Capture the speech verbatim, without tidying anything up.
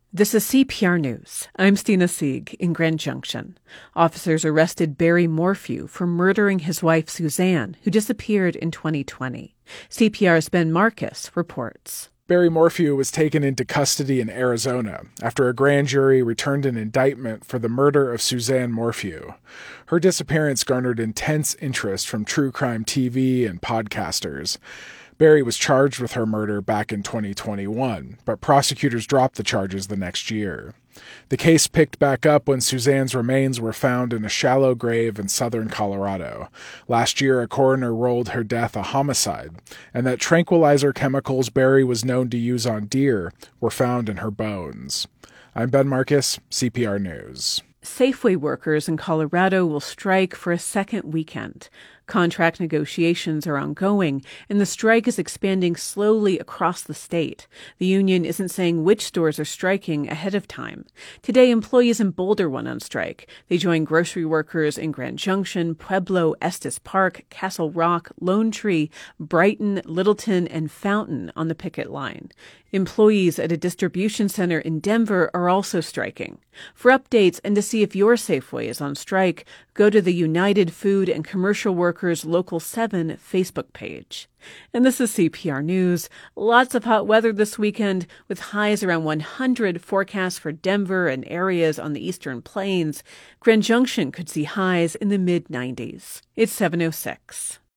This is C P R News. I'm Stina Sieg in Grand Junction. Officers arrested Barry Morphew for murdering his wife Suzanne, who disappeared in twenty twenty. C P R's Ben Marcus reports. Barry Morphew was taken into custody in Arizona after a grand jury returned an indictment for the murder of Suzanne Morphew. Her disappearance garnered intense interest from true crime T V and podcasters. Barry was charged with her murder back in twenty twenty-one, but prosecutors dropped the charges the next year. The case picked back up when Suzanne's remains were found in a shallow grave in southern Colorado. Last year, a coroner ruled her death a homicide, and that tranquilizer chemicals Barry was known to use on deer were found in her bones. I'm Ben Marcus, C P R News. Safeway workers in Colorado will strike for a second weekend. Contract negotiations are ongoing, and the strike is expanding slowly across the state. The union isn't saying which stores are striking ahead of time. Today, employees in Boulder went on strike. They joined grocery workers in Grand Junction, Pueblo, Estes Park, Castle Rock, Lone Tree, Brighton, Littleton, and Fountain on the picket line. Employees at a distribution center in Denver are also striking. For updates and to see if your Safeway is on strike, go to the United Food and Commercial Workers Local seven Facebook page. And this is C P R News. Lots of hot weather this weekend, with highs around one hundred forecast for Denver and areas on the Eastern Plains. Grand Junction could see highs in the mid nineties. It's seven oh six.